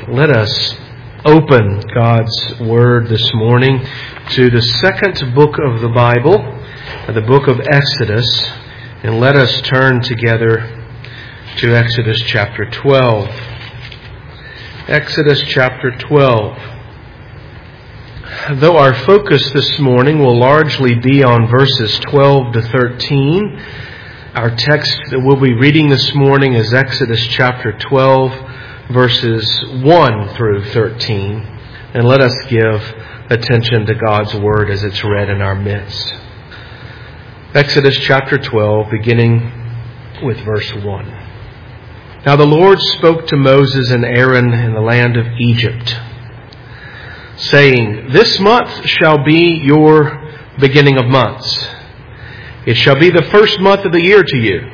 Let us open God's Word this morning to the second book of the Bible, the book of Exodus, and let us turn together to Exodus chapter 12. Exodus chapter 12. Though our focus this morning will largely be on verses 12 to 13, our text that we'll be reading this morning is Exodus chapter 12, verses 1 through 13. And let us give attention to God's Word as it's read in our midst. Exodus chapter 12, beginning with verse 1. Now the Lord spoke to Moses and Aaron in the land of Egypt, saying, This month shall be your beginning of months. It shall be the first month of the year to you.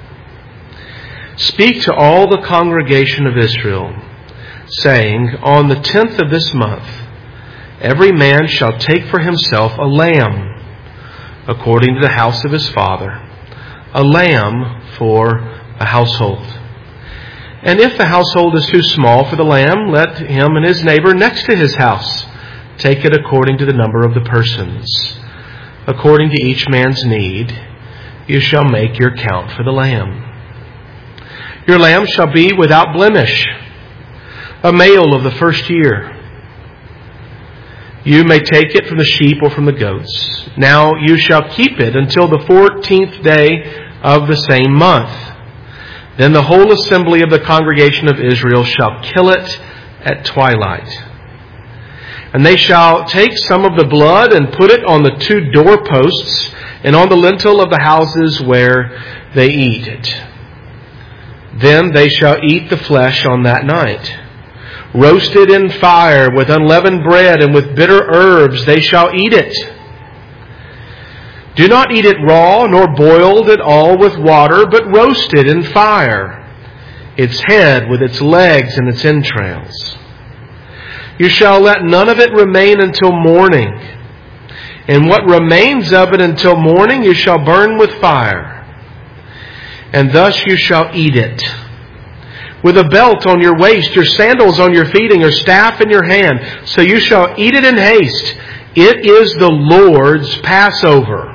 Speak to all the congregation of Israel, saying, On the 10th of this month, every man shall take for himself a lamb, according to the house of his father, a lamb for a household. And if the household is too small for the lamb, let him and his neighbor next to his house take it according to the number of the persons. According to each man's need, you shall make your count for the lamb. Your lamb shall be without blemish, a male of the first year. You may take it from the sheep or from the goats. Now you shall keep it until the 14th day of the same month. Then the whole assembly of the congregation of Israel shall kill it at twilight. And they shall take some of the blood and put it on the two doorposts and on the lintel of the houses where they eat it. Then they shall eat the flesh on that night. Roasted in fire with unleavened bread and with bitter herbs they shall eat it. Do not eat it raw nor boiled at all with water, but roasted in fire, its head with its legs and its entrails. You shall let none of it remain until morning. And what remains of it until morning you shall burn with fire. And thus you shall eat it, with a belt on your waist, your sandals on your feet, and your staff in your hand. So you shall eat it in haste. It is the Lord's Passover.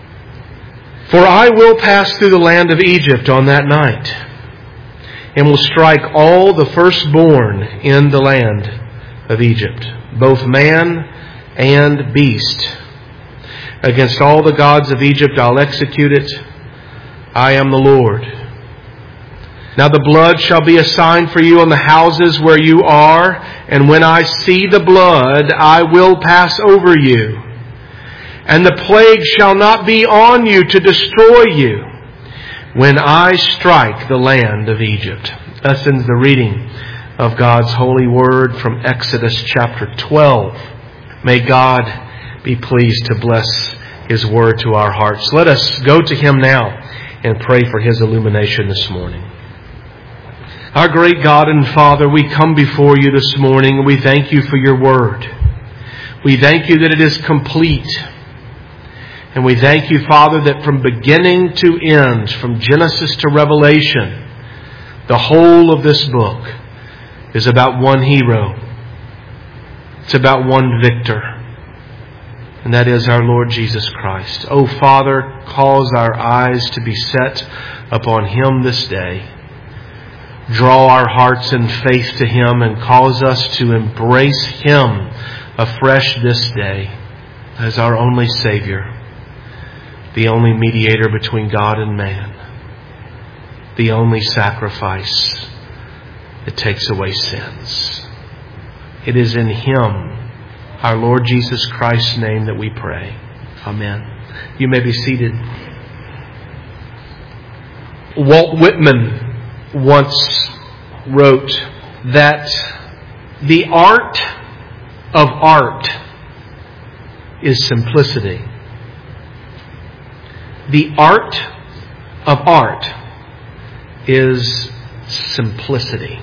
For I will pass through the land of Egypt on that night, and will strike all the firstborn in the land of Egypt, both man and beast. Against all the gods of Egypt I'll execute it. I am the Lord. Now the blood shall be a sign for you on the houses where you are, and when I see the blood, I will pass over you. And the plague shall not be on you to destroy you when I strike the land of Egypt. Thus ends the reading of God's holy word from Exodus chapter 12. May God be pleased to bless His word to our hearts. Let us go to Him now and pray for His illumination this morning. Our great God and Father, we come before You this morning and we thank You for Your word. We thank You that it is complete. And we thank You, Father, that from beginning to end, from Genesis to Revelation, the whole of this book is about one hero. It's about one victor. And that is our Lord Jesus Christ. Oh, Father, cause our eyes to be set upon Him this day. Draw our hearts in faith to Him and cause us to embrace Him afresh this day as our only Savior, the only mediator between God and man, the only sacrifice that takes away sins. It is in Him, our Lord Jesus Christ's name, that we pray. Amen. You may be seated. Walt Whitman once wrote that the art of art is simplicity. The art of art is simplicity.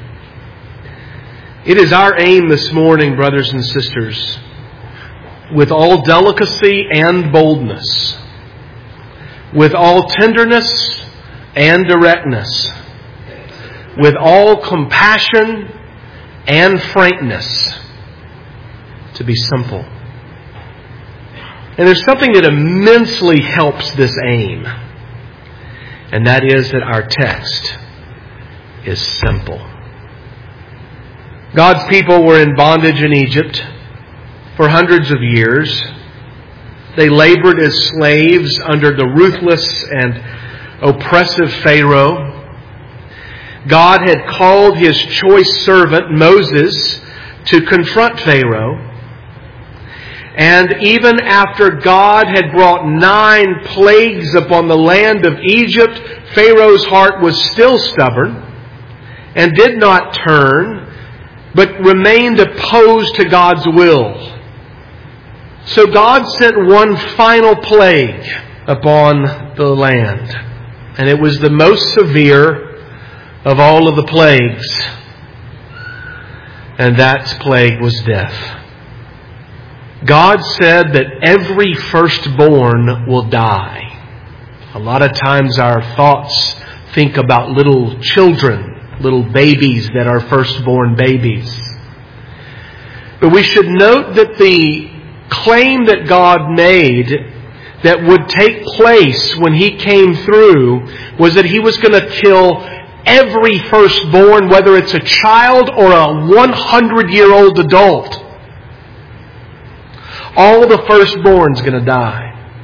It is our aim this morning, brothers and sisters, with all delicacy and boldness, with all tenderness and directness, with all compassion and frankness to be simple. And there's something that immensely helps this aim. And that is that our text is simple. God's people were in bondage in Egypt for hundreds of years. They labored as slaves under the ruthless and oppressive Pharaoh. God had called His choice servant Moses to confront Pharaoh. And even after God had brought 9 plagues upon the land of Egypt, Pharaoh's heart was still stubborn and did not turn, but remained opposed to God's will. So God sent one final plague upon the land. And it was the most severe of all of the plagues. And that plague was death. God said that every firstborn will die. A lot of times our thoughts think about little children, little babies that are firstborn babies. But we should note that the claim that God made that would take place when He came through was that He was going to kill every firstborn, whether it's a child or a 100-year-old adult. All the firstborn's going to die.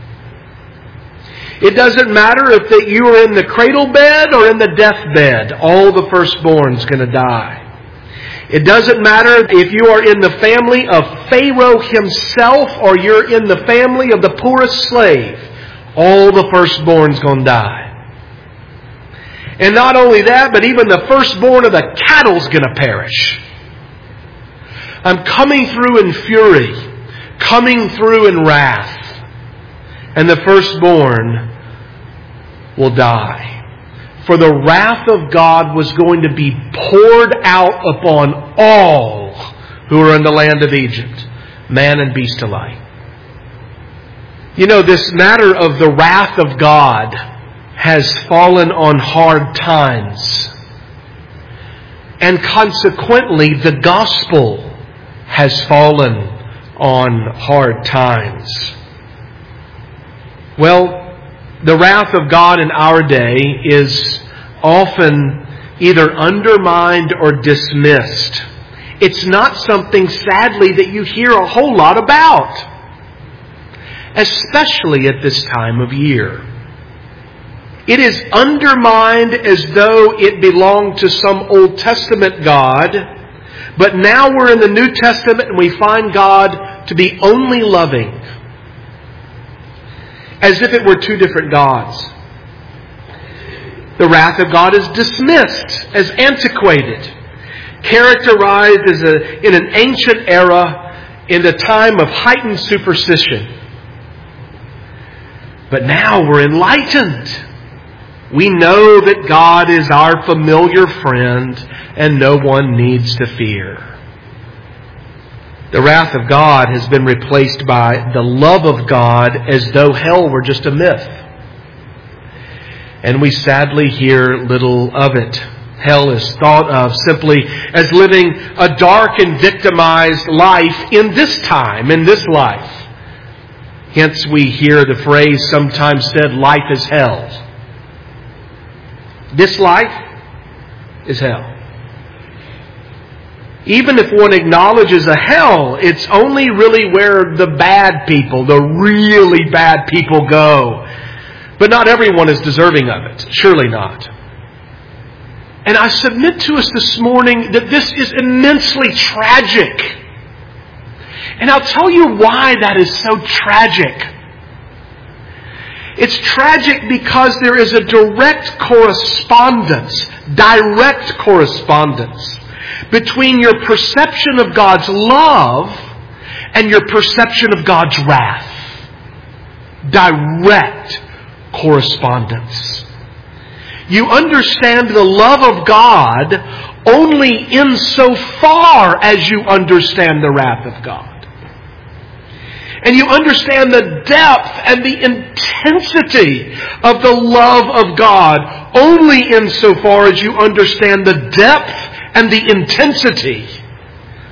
It doesn't matter if that you are in the cradle bed or in the deathbed. All the firstborn's going to die. It doesn't matter if you are in the family of Pharaoh himself or you're in the family of the poorest slave. All the firstborn's going to die. And not only that, but even the firstborn of the cattle's going to perish. I'm coming through in fury, coming through in wrath, and the firstborn will die. For the wrath of God was going to be poured out upon all who are in the land of Egypt, man and beast alike. You know, this matter of the wrath of God has fallen on hard times. And consequently, the gospel has fallen on hard times. Well, the wrath of God in our day is often either undermined or dismissed. It's not something, sadly, that you hear a whole lot about, especially at this time of year. It is undermined as though it belonged to some Old Testament God, but now we're in the New Testament and we find God to be only loving, as if it were two different gods. The wrath of God is dismissed as antiquated, characterized as in an ancient era, in the time of heightened superstition. But now we're enlightened. We know that God is our familiar friend and no one needs to fear. The wrath of God has been replaced by the love of God, as though hell were just a myth. And we sadly hear little of it. Hell is thought of simply as living a dark and victimized life in this time, in this life. Hence we hear the phrase sometimes said, life is hell. This life is hell. Even if one acknowledges a hell, it's only really where the bad people, the really bad people go. But not everyone is deserving of it. Surely not. And I submit to us this morning that this is immensely tragic. And I'll tell you why that is so tragic. It's tragic because there is a direct correspondence between your perception of God's love and your perception of God's wrath. Direct correspondence. You understand the love of God only insofar as you understand the wrath of God. And you understand the depth and the intensity of the love of God only insofar as you understand the depth and the intensity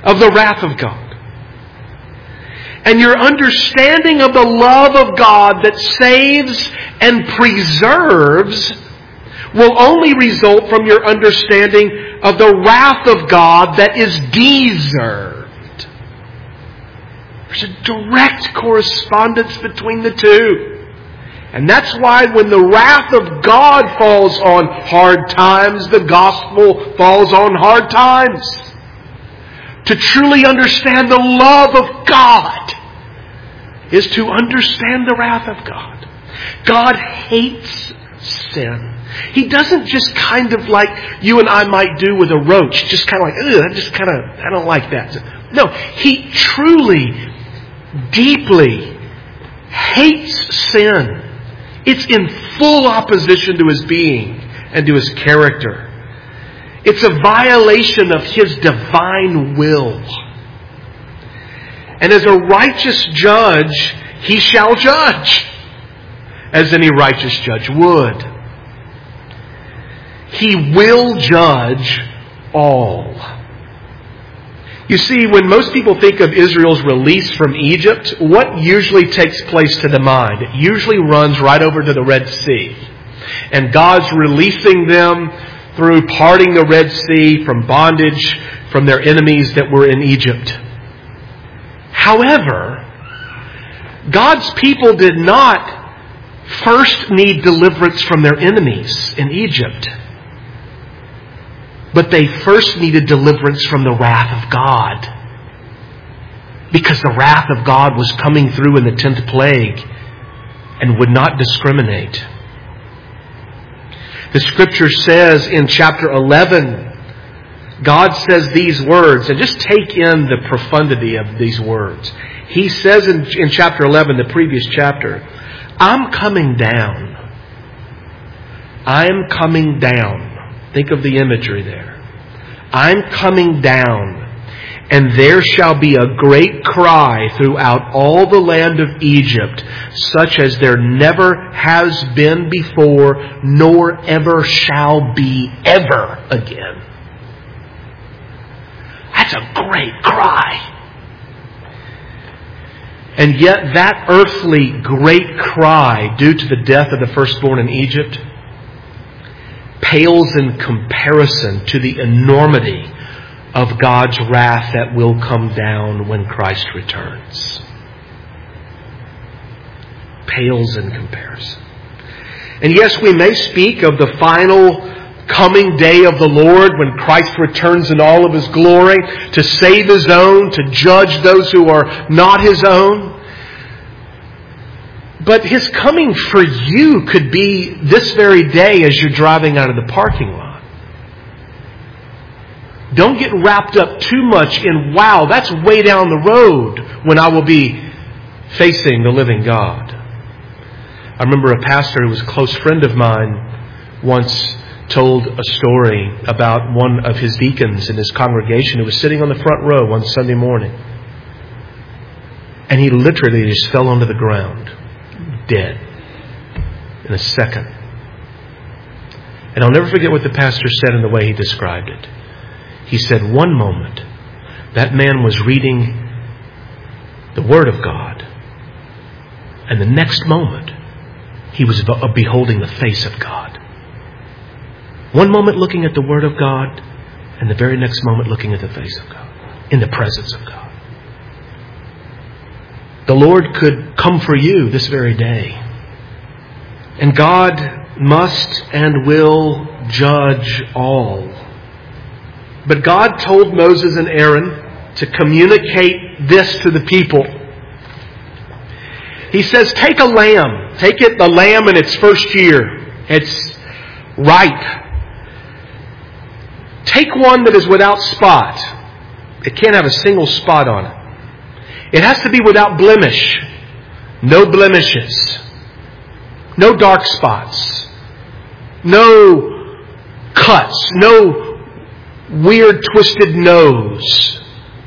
of the wrath of God. And your understanding of the love of God that saves and preserves will only result from your understanding of the wrath of God that is deserved. There's a direct correspondence between the two. And that's why when the wrath of God falls on hard times, the gospel falls on hard times. To truly understand the love of God is to understand the wrath of God. God hates sin. He doesn't just kind of like you and I might do with a roach, just kind of like, I don't like that. No, He truly, deeply hates sin. It's in full opposition to His being and to His character. It's a violation of His divine will. And as a righteous judge, He shall judge, as any righteous judge would. He will judge all. You see, when most people think of Israel's release from Egypt, what usually takes place to the mind? It usually runs right over to the Red Sea. And God's releasing them through parting the Red Sea from bondage from their enemies that were in Egypt. However, God's people did not first need deliverance from their enemies in Egypt. But they first needed deliverance from the wrath of God. Because the wrath of God was coming through in the 10th plague and would not discriminate. The Scripture says in chapter 11, God says these words, and just take in the profundity of these words. He says in chapter 11, the previous chapter, I'm coming down. I'm coming down. Think of the imagery there. I'm coming down, and there shall be a great cry throughout all the land of Egypt, such as there never has been before, nor ever shall be ever again. That's a great cry. And yet that earthly great cry, due to the death of the firstborn in Egypt, pales in comparison to the enormity of God's wrath that will come down when Christ returns. Pales in comparison. And yes, we may speak of the final coming day of the Lord when Christ returns in all of His glory to save His own, to judge those who are not His own. But His coming for you could be this very day as you're driving out of the parking lot. Don't get wrapped up too much in, wow, that's way down the road when I will be facing the living God. I remember a pastor who was a close friend of mine once told a story about one of his deacons in his congregation who was sitting on the front row one Sunday morning. And he literally just fell onto the ground. Dead in a second. And I'll never forget what the pastor said in the way he described it. He said, one moment, that man was reading the Word of God. And the next moment, he was beholding the face of God. One moment looking at the Word of God, and the very next moment looking at the face of God, in the presence of God. The Lord could come for you this very day. And God must and will judge all. But God told Moses and Aaron to communicate this to the people. He says, take a lamb. Take it, the lamb in its first year. It's ripe. Take one that is without spot. It can't have a single spot on it. It has to be without blemish. No blemishes. No dark spots. No cuts. No weird twisted nose.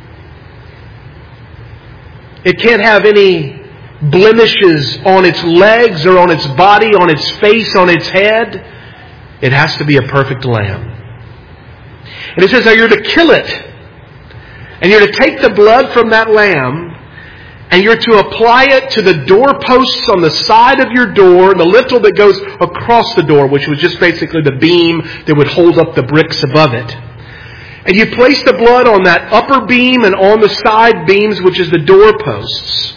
It can't have any blemishes on its legs or on its body, on its face, on its head. It has to be a perfect lamb. And it says that you're to kill it. And you're to take the blood from that lamb and you're to apply it to the doorposts on the side of your door, the lintel that goes across the door, which was just basically the beam that would hold up the bricks above it. And you place the blood on that upper beam and on the side beams, which is the doorposts.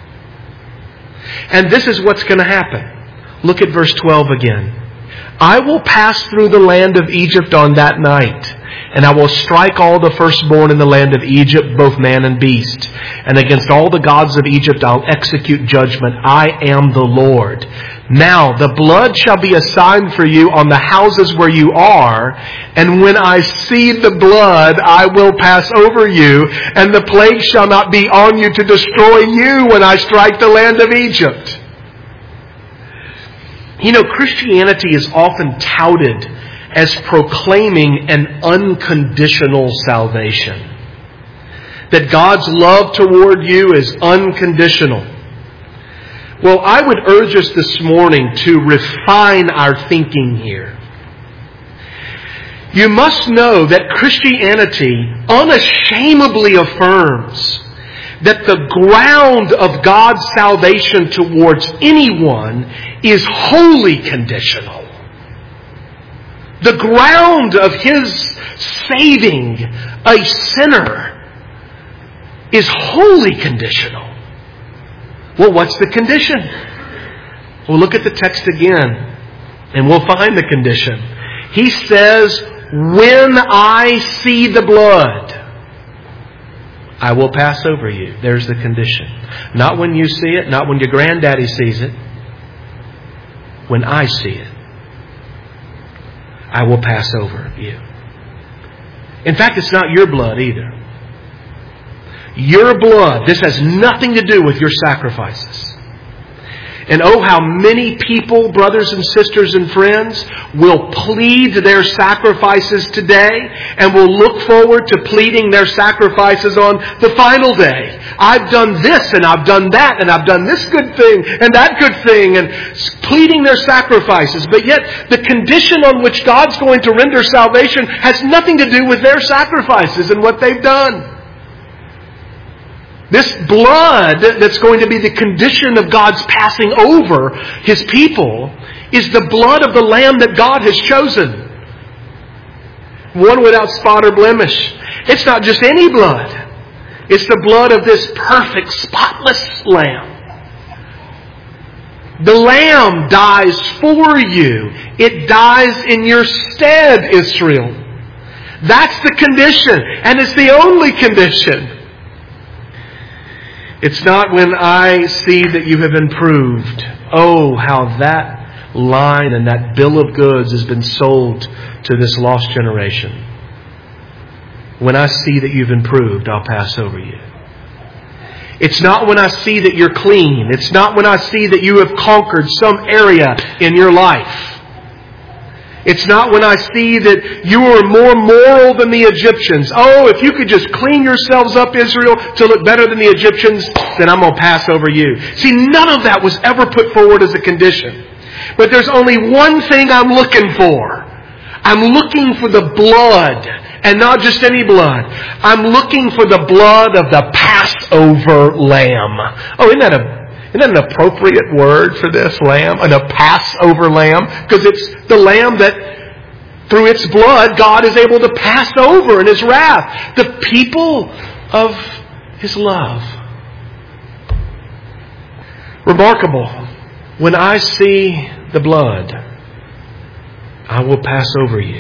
And this is what's going to happen. Look at verse 12 again. I will pass through the land of Egypt on that night, and I will strike all the firstborn in the land of Egypt, both man and beast. And against all the gods of Egypt I'll execute judgment. I am the Lord. Now the blood shall be a sign for you on the houses where you are, and when I see the blood, I will pass over you, and the plague shall not be on you to destroy you when I strike the land of Egypt. You know, Christianity is often touted as proclaiming an unconditional salvation. That God's love toward you is unconditional. Well, I would urge us this morning to refine our thinking here. You must know that Christianity unashamedly affirms that the ground of God's salvation towards anyone is wholly conditional. The ground of His saving a sinner is wholly conditional. Well, what's the condition? We'll look at the text again and we'll find the condition. He says, when I see the blood, I will pass over you. There's the condition. Not when you see it, not when your granddaddy sees it. When I see it, I will pass over you. In fact, it's not your blood either. Your blood, this has nothing to do with your sacrifices. And oh, how many people, brothers and sisters and friends, will plead their sacrifices today and will look forward to pleading their sacrifices on the final day. I've done this and I've done that and I've done this good thing and that good thing, and pleading their sacrifices. But yet the condition on which God's going to render salvation has nothing to do with their sacrifices and what they've done. This blood that's going to be the condition of God's passing over His people is the blood of the Lamb that God has chosen. One without spot or blemish. It's not just any blood. It's the blood of this perfect, spotless Lamb. The Lamb dies for you. It dies in your stead, Israel. That's the condition. And it's the only condition. It's not when I see that you have improved. Oh, how that line and that bill of goods has been sold to this lost generation. When I see that you've improved, I'll pass over you. It's not when I see that you're clean. It's not when I see that you have conquered some area in your life. It's not when I see that you are more moral than the Egyptians. Oh, if you could just clean yourselves up, Israel, to look better than the Egyptians, then I'm going to pass over you. See, none of that was ever put forward as a condition. But there's only one thing I'm looking for. I'm looking for the blood, and not just any blood. I'm looking for the blood of the Passover lamb. Oh, isn't that an appropriate word for this lamb? A Passover lamb? Because it's the lamb that through its blood God is able to pass over in His wrath the people of His love. Remarkable. When I see the blood, I will pass over you.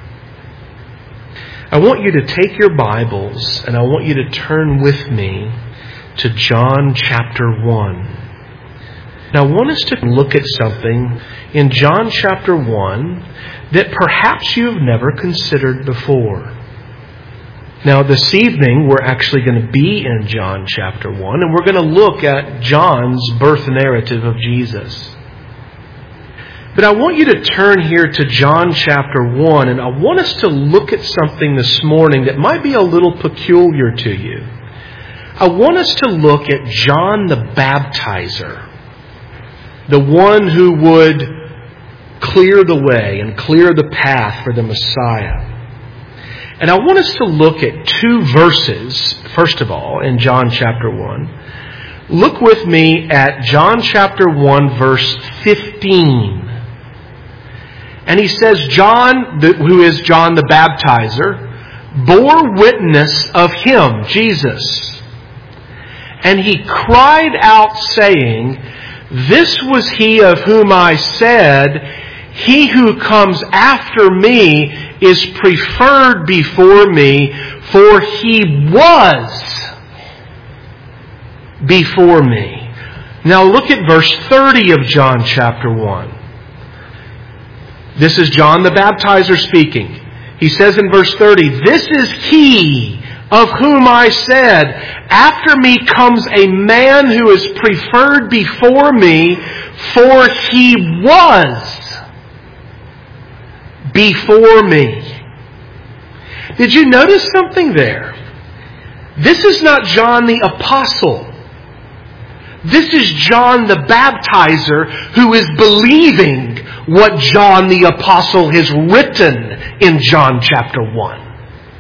I want you to take your Bibles and I want you to turn with me to John chapter 1. Now I want us to look at something in John chapter 1 that perhaps you've never considered before. Now this evening we're actually going to be in John chapter 1 and we're going to look at John's birth narrative of Jesus. But I want you to turn here to John chapter 1 and I want us to look at something this morning that might be a little peculiar to you. I want us to look at John the Baptizer. The one who would clear the way and clear the path for the Messiah. And I want us to look at two verses, first of all, in John chapter 1. Look with me at John chapter 1, verse 15. And he says, John, who is John the Baptizer, bore witness of him, Jesus. And he cried out, saying, This was he of whom I said, He who comes after me is preferred before me, for he was before me. Now look at verse 30 of John chapter 1. This is John the Baptizer speaking. He says in verse 30, This is he of whom I said, After me comes a man who is preferred before me, for he was before me. Did you notice something there? This is not John the Apostle. This is John the Baptizer who is believing what John the Apostle has written in John chapter 1.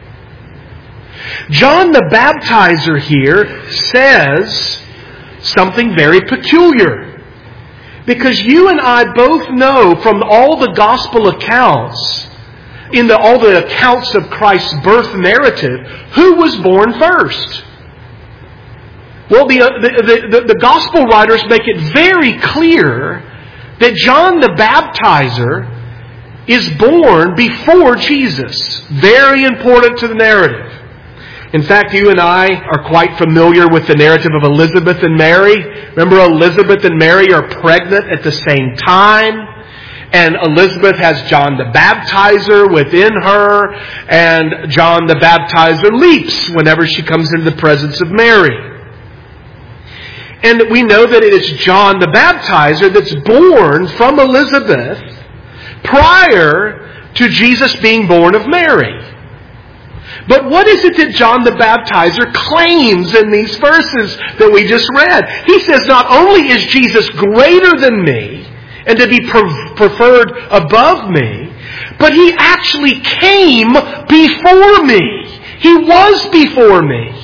John the Baptizer here says something very peculiar. Because you and I both know from all the gospel accounts, all the accounts of Christ's birth narrative, who was born first? Well, the gospel writers make it very clear that John the Baptizer is born before Jesus. Very important to the narrative. In fact, you and I are quite familiar with the narrative of Elizabeth and Mary. Remember, Elizabeth and Mary are pregnant at the same time. And Elizabeth has John the Baptizer within her. And John the Baptizer leaps whenever she comes into the presence of Mary. And we know that it is John the Baptizer that's born from Elizabeth prior to Jesus being born of Mary. But what is it that John the Baptizer claims in these verses that we just read? He says, not only is Jesus greater than me and to be preferred above me, but he actually came before me. He was before me.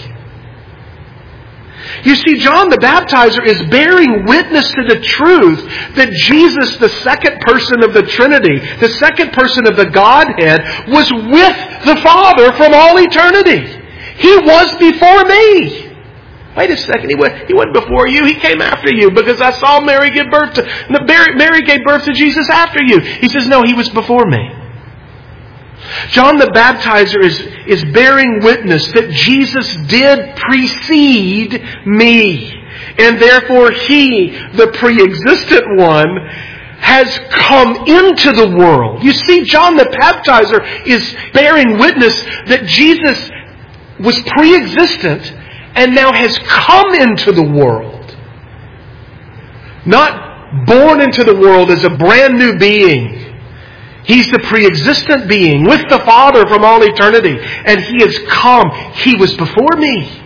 You see, John the Baptizer is bearing witness to the truth that Jesus, the second person of the Trinity, the second person of the Godhead, was with the Father from all eternity. He was before me. Wait a second, he wasn't before you, he came after you, because I saw Mary give birth to Mary gave birth to Jesus after you. He says, no, he was before me. John the Baptizer is bearing witness that Jesus did precede me. And therefore he, the pre-existent one, has come into the world. You see, John the Baptizer is bearing witness that Jesus was pre-existent and now has come into the world. Not born into the world as a brand new being. He's the pre-existent being with the Father from all eternity. And he has come. He was before me.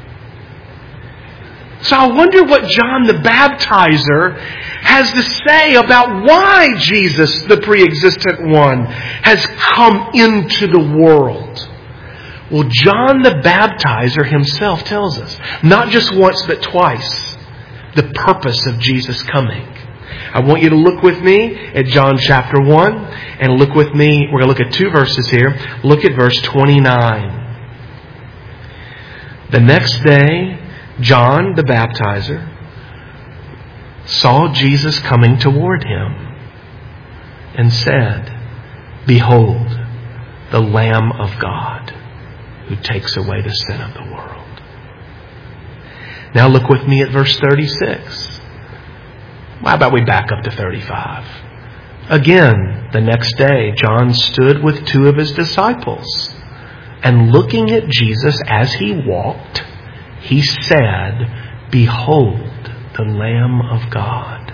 So I wonder what John the Baptizer has to say about why Jesus, the pre-existent one, has come into the world. Well, John the Baptizer himself tells us, not just once but twice, the purpose of Jesus coming. I want you to look with me at John chapter 1, and look with me, we're going to look at two verses here. Look at verse 29. The next day, John the Baptizer saw Jesus coming toward him and said, Behold, the Lamb of God who takes away the sin of the world. Now look with me at verse 36. How about we back up to 35? Again, the next day, John stood with two of his disciples, and looking at Jesus as he walked, he said, Behold, the Lamb of God.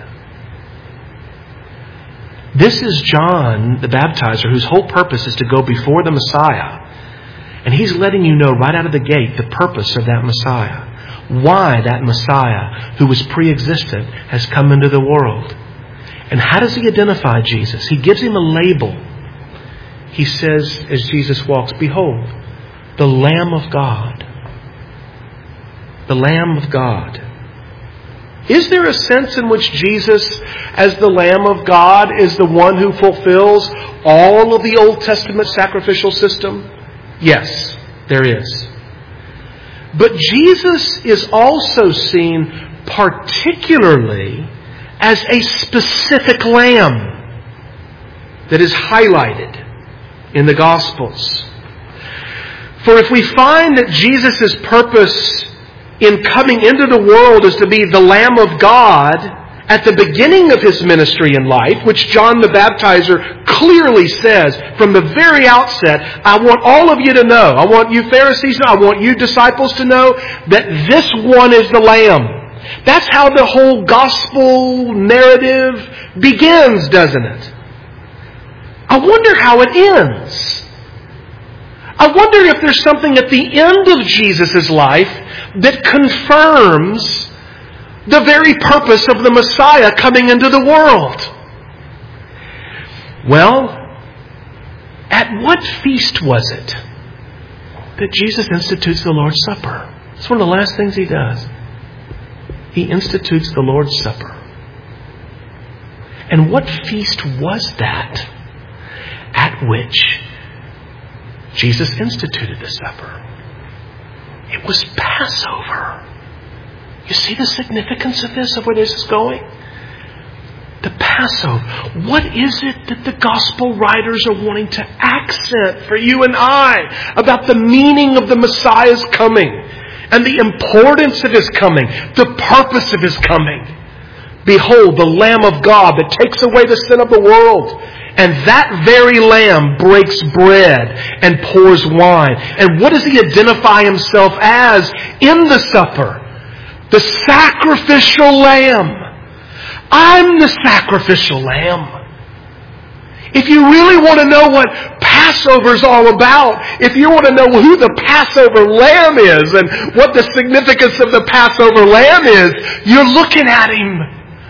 This is John the Baptizer, whose whole purpose is to go before the Messiah. And he's letting you know right out of the gate the purpose of that Messiah. Why that Messiah, who was pre-existent, has come into the world. And how does he identify Jesus? He gives him a label. He says as Jesus walks, "Behold, the Lamb of God." The Lamb of God. Is there a sense in which Jesus, as the Lamb of God, is the one who fulfills all of the Old Testament sacrificial system? Yes, there is. But Jesus is also seen particularly as a specific lamb that is highlighted in the Gospels. For if we find that Jesus' purpose in coming into the world is to be the Lamb of God at the beginning of His ministry in life, which John the Baptizer clearly says from the very outset, I want all of you to know, I want you Pharisees to know, I want you disciples to know that this one is the Lamb. That's how the whole gospel narrative begins, doesn't it? I wonder how it ends. I wonder if there's something at the end of Jesus' life that confirms the very purpose of the Messiah coming into the world. Well, at what feast was it that Jesus institutes the Lord's Supper? It's one of the last things He does. He institutes the Lord's Supper. And what feast was that at which Jesus instituted the supper? It was Passover. You see the significance of this, of where this is going? The Passover. What is it that the gospel writers are wanting to accent for you and I about the meaning of the Messiah's coming and the importance of His coming, the purpose of His coming? Behold, the Lamb of God that takes away the sin of the world. And that very Lamb breaks bread and pours wine. And what does He identify Himself as in the supper? The sacrificial Lamb. I'm the sacrificial Lamb. If you really want to know what Passover is all about, if you want to know who the Passover Lamb is and what the significance of the Passover Lamb is, you're looking at Him.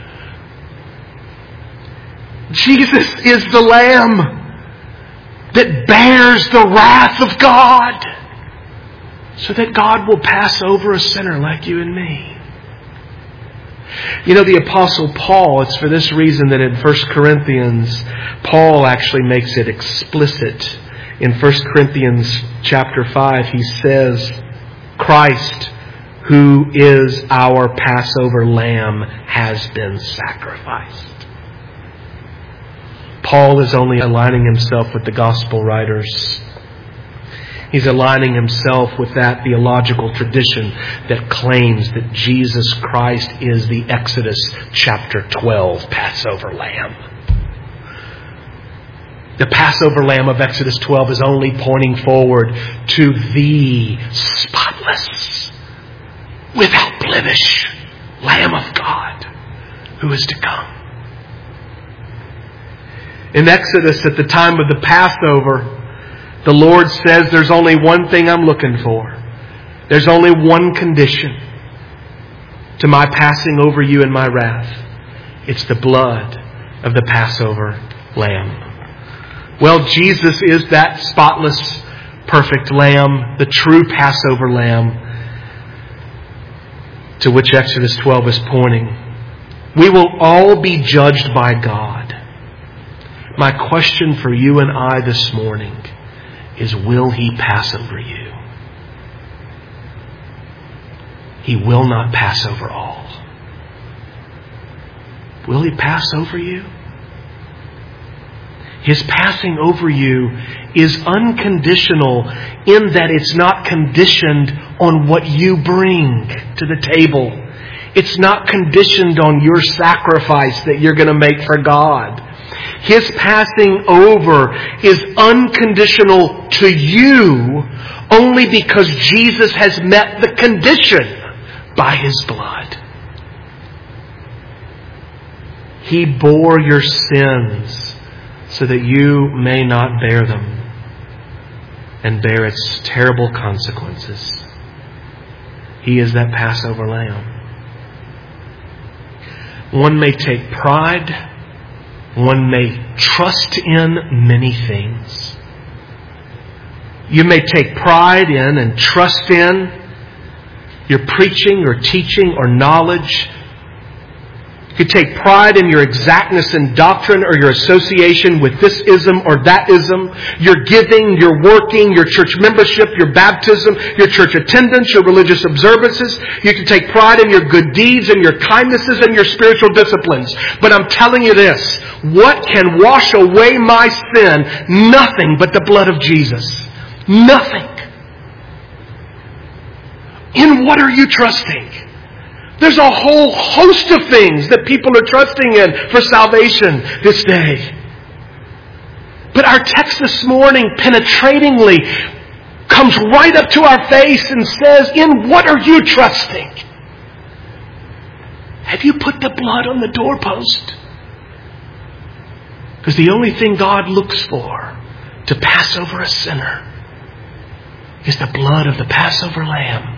Jesus is the Lamb that bears the wrath of God so that God will pass over a sinner like you and me. You know, the Apostle Paul, it's for this reason that in 1 Corinthians, Paul actually makes it explicit. In 1 Corinthians chapter 5, he says, Christ, who is our Passover Lamb, has been sacrificed. Paul is only aligning himself with the gospel writers. He's aligning himself with that theological tradition that claims that Jesus Christ is the Exodus chapter 12 Passover Lamb. The Passover Lamb of Exodus 12 is only pointing forward to the spotless, without blemish Lamb of God who is to come. In Exodus, at the time of the Passover, the Lord says, there's only one thing I'm looking for. There's only one condition to my passing over you in my wrath. It's the blood of the Passover Lamb. Well, Jesus is that spotless, perfect Lamb, the true Passover Lamb, to which Exodus 12 is pointing. We will all be judged by God. My question for you and I this morning is, will He pass over you? He will not pass over all. Will He pass over you? His passing over you is unconditional in that it's not conditioned on what you bring to the table. It's not conditioned on your sacrifice that you're going to make for God. His passing over is unconditional to you only because Jesus has met the condition by His blood. He bore your sins so that you may not bear them and bear its terrible consequences. He is that Passover Lamb. One may take pride. One may trust in many things. You may take pride in and trust in your preaching or teaching or knowledge. You could take pride in your exactness in doctrine or your association with this ism or that ism, your giving, your working, your church membership, your baptism, your church attendance, your religious observances. You can take pride in your good deeds and your kindnesses and your spiritual disciplines. But I'm telling you this, what can wash away my sin? Nothing but the blood of Jesus. Nothing. In what are you trusting? There's a whole host of things that people are trusting in for salvation this day. But our text this morning penetratingly comes right up to our face and says, in what are you trusting? Have you put the blood on the doorpost? Because the only thing God looks for to pass over a sinner is the blood of the Passover lamb.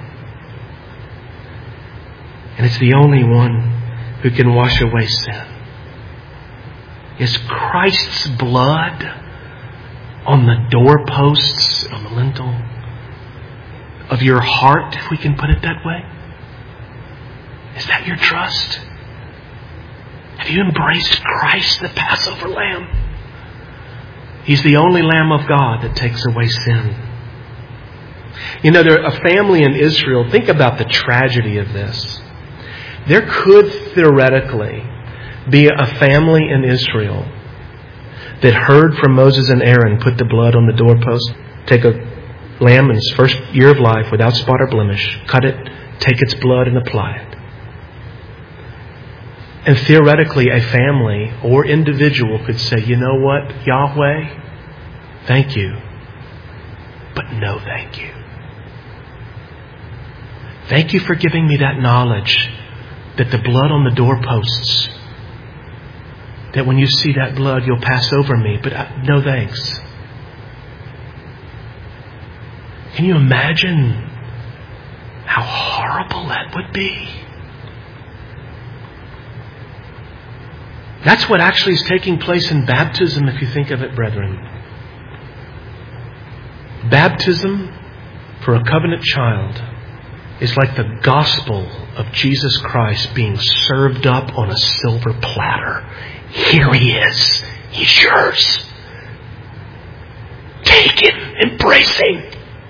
And it's the only one who can wash away sin. Is Christ's blood on the doorposts, on the lintel of your heart, if we can put it that way? Is that your trust? Have you embraced Christ, the Passover lamb? He's the only Lamb of God that takes away sin. You know, there a family in Israel, think about the tragedy of this. There could theoretically be a family in Israel that heard from Moses and Aaron put the blood on the doorpost, take a lamb in its first year of life without spot or blemish, cut it, take its blood and apply it. And theoretically a family or individual could say, you know what, Yahweh, thank you, but no thank you. Thank you for giving me that knowledge that the blood on the doorposts, that when you see that blood, you'll pass over me. But no thanks. Can you imagine how horrible that would be? That's what actually is taking place in baptism, if you think of it, brethren. Baptism for a covenant child is like the gospel of Jesus Christ being served up on a silver platter. Here He is. He's yours. Take Him. Embrace Him.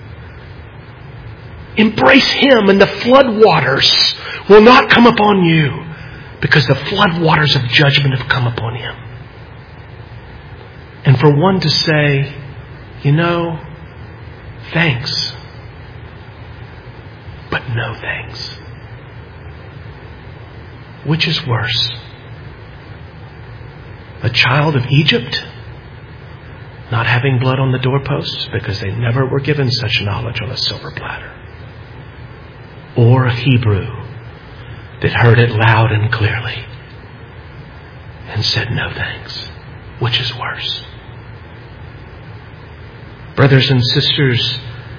Embrace Him, and the flood waters will not come upon you, because the flood waters of judgment have come upon Him. And for one to say, you know, thanks, but no thanks. Which is worse? A child of Egypt not having blood on the doorposts because they never were given such knowledge on a silver platter? Or a Hebrew that heard it loud and clearly and said no thanks? Which is worse? Brothers and sisters,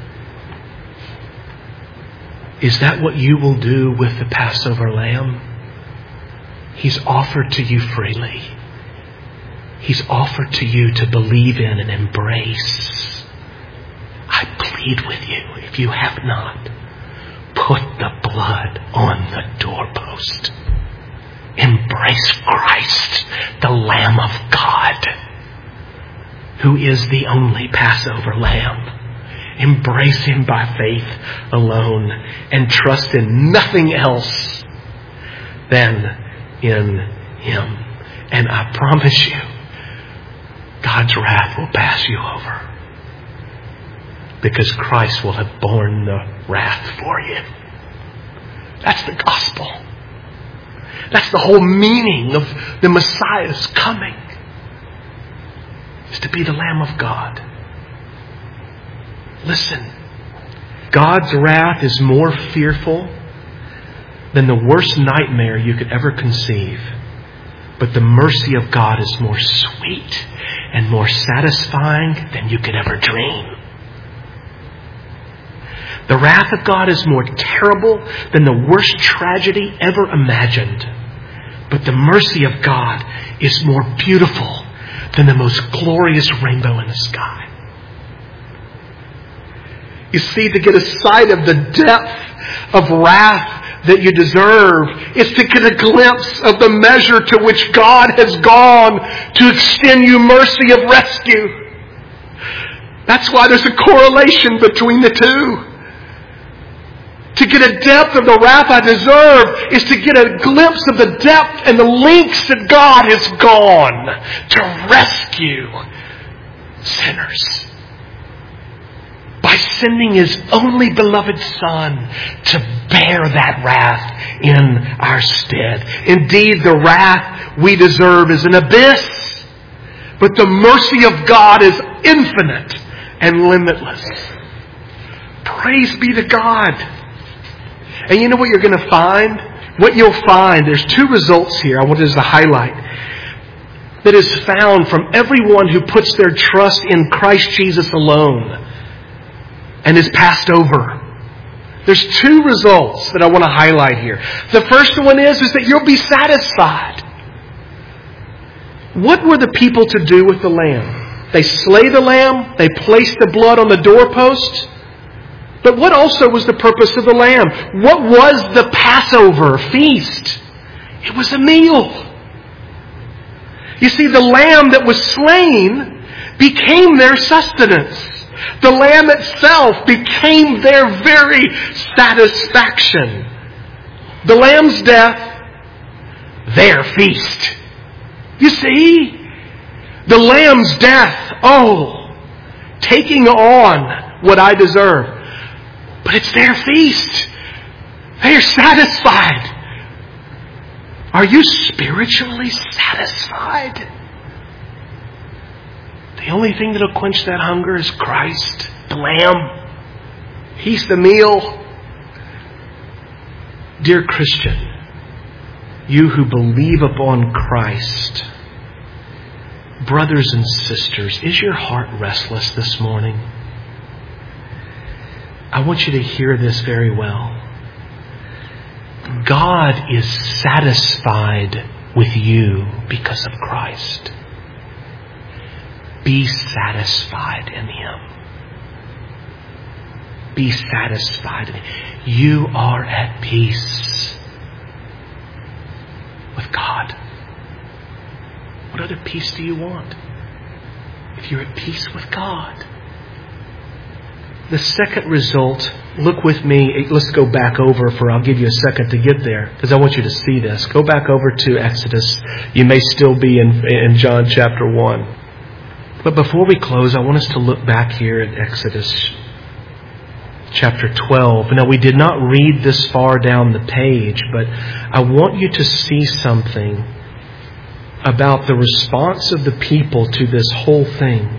is that what you will do with the Passover lamb? He's offered to you freely. He's offered to you to believe in and embrace. I plead with you, if you have not, put the blood on the doorpost. Embrace Christ, the Lamb of God, who is the only Passover lamb. Embrace Him by faith alone and trust in nothing else than in Him. And I promise you, God's wrath will pass you over, because Christ will have borne the wrath for you. That's the gospel. That's the whole meaning of the Messiah's coming, is to be the Lamb of God. Listen, God's wrath is more fearful than the worst nightmare you could ever conceive. But the mercy of God is more sweet and more satisfying than you could ever dream. The wrath of God is more terrible than the worst tragedy ever imagined. But the mercy of God is more beautiful than the most glorious rainbow in the sky. You see, to get a sight of the depth of wrath that you deserve is to get a glimpse of the measure to which God has gone to extend you mercy of rescue. That's why there's a correlation between the two. To get a depth of the wrath I deserve is to get a glimpse of the depth and the lengths that God has gone to rescue sinners by sending His only beloved Son to bear that wrath in our stead. Indeed, the wrath we deserve is an abyss, but the mercy of God is infinite and limitless. Praise be to God. And you know what you're going to find? What you'll find, there's two results here I want to highlight that is found from everyone who puts their trust in Christ Jesus alone and is passed over. There's two results that I want to highlight here. The first one is that you'll be satisfied. What were the people to do with the lamb? They slay the lamb. They place the blood on the doorpost. But what also was the purpose of the lamb? What was the Passover feast? It was a meal. You see, the lamb that was slain became their sustenance. The lamb itself became their very satisfaction. The lamb's death, their feast. You see, the lamb's death, taking on what I deserve. But it's their feast. They are satisfied. Are you spiritually satisfied? The only thing that will quench that hunger is Christ, the Lamb. He's the meal. Dear Christian, you who believe upon Christ, brothers and sisters, is your heart restless this morning? I want you to hear this very well. God is satisfied with you because of Christ. Be satisfied in Him. Be satisfied in Him. You are at peace with God. What other peace do you want? If you're at peace with God. The second result, look with me. Let's go back over I'll give you a second to get there because I want you to see this. Go back over to Exodus. You may still be in John chapter 1. But before we close, I want us to look back here at Exodus chapter 12. Now, we did not read this far down the page, but I want you to see something about the response of the people to this whole thing.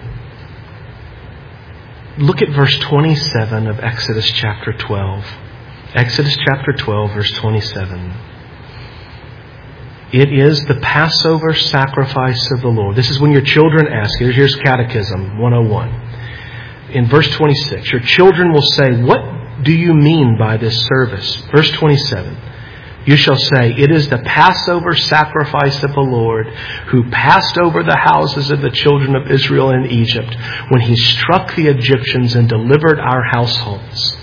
Look at verse 27 of Exodus chapter 12. Exodus chapter 12, verse 27. It is the Passover sacrifice of the Lord. This is when your children ask you. Here's Catechism 101. In verse 26, your children will say, "What do you mean by this service?" Verse 27. You shall say, "It is the Passover sacrifice of the Lord, who passed over the houses of the children of Israel in Egypt when He struck the Egyptians and delivered our households."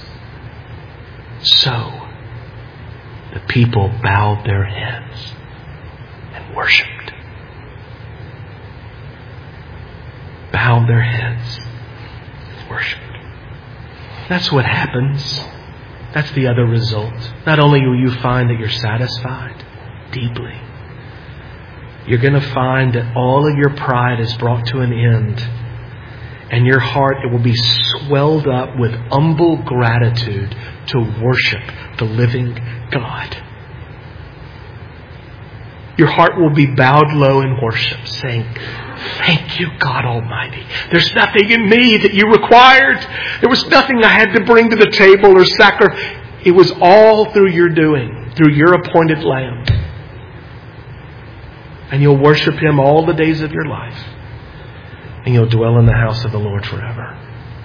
So the people bowed their heads and worshipped. Bowed their heads and worshipped. That's what happens. That's the other result. Not only will you find that you're satisfied deeply, you're going to find that all of your pride is brought to an end. And your heart, it will be swelled up with humble gratitude to worship the living God. Your heart will be bowed low in worship, saying, "Thank you, God Almighty. There's nothing in me that you required. There was nothing I had to bring to the table or sacrifice. It was all through your doing, through your appointed Lamb." And you'll worship Him all the days of your life. And you'll dwell in the house of the Lord forever.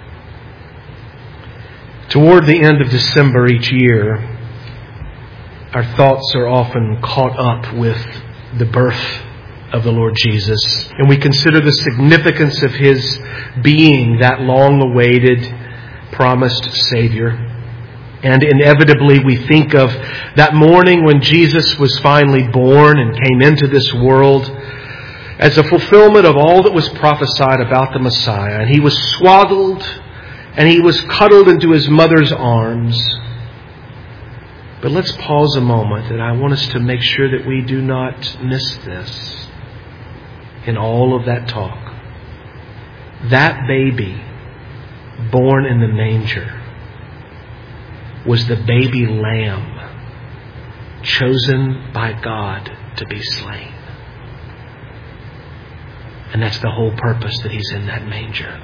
Toward the end of December each year, our thoughts are often caught up with the birth of the Lord Jesus. And we consider the significance of His being that long-awaited promised Savior. And inevitably we think of that morning when Jesus was finally born and came into this world as a fulfillment of all that was prophesied about the Messiah. And He was swaddled and He was cuddled into His mother's arms. But let's pause a moment, and I want us to make sure that we do not miss this in all of that talk. That baby born in the manger was the baby lamb chosen by God to be slain. And that's the whole purpose that He's in that manger.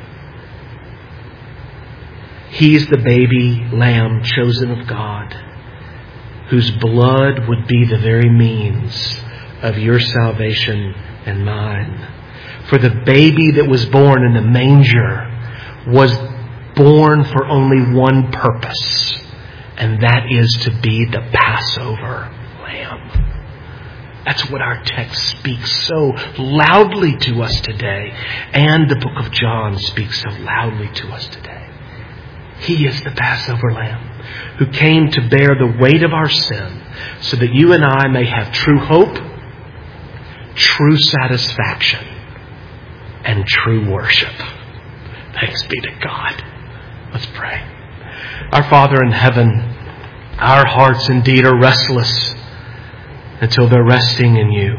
He's the baby lamb chosen of God, whose blood would be the very means of your salvation and mine. For the baby that was born in the manger was born for only one purpose, and that is to be the Passover lamb. That's what our text speaks so loudly to us today, and the book of John speaks so loudly to us today. He is the Passover lamb who came to bear the weight of our sin so that you and I may have true hope, true satisfaction, and true worship. Thanks be to God. Let's pray. Our Father in heaven, our hearts indeed are restless until they're resting in You.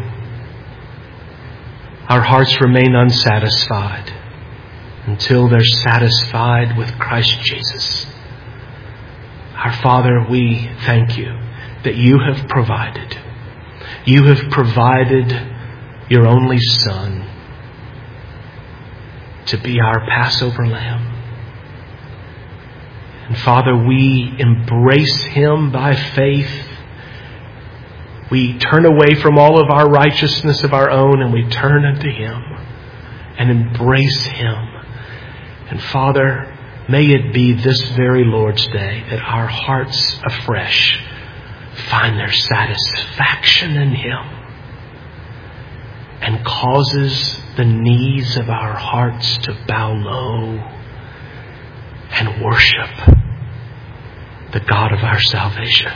Our hearts remain unsatisfied until they're satisfied with Christ Jesus. Our Father, we thank You that You have provided. You have provided Your only Son to be our Passover lamb. And Father, we embrace Him by faith. We turn away from all of our righteousness of our own and we turn unto Him and embrace Him. And Father, may it be this very Lord's Day that our hearts afresh find their satisfaction in Him and causes the knees of our hearts to bow low and worship the God of our salvation.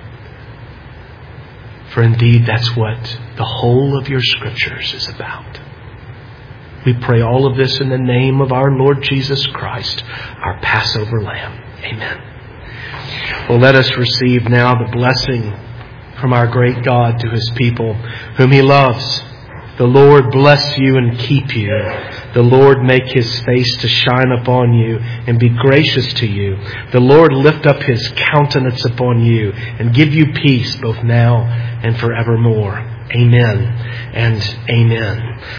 For indeed, that's what the whole of Your Scriptures is about. We pray all of this in the name of our Lord Jesus Christ, our Passover Lamb. Amen. Well, let us receive now the blessing from our great God to His people, whom He loves. The Lord bless you and keep you. The Lord make His face to shine upon you and be gracious to you. The Lord lift up His countenance upon you and give you peace both now and forevermore. Amen and amen.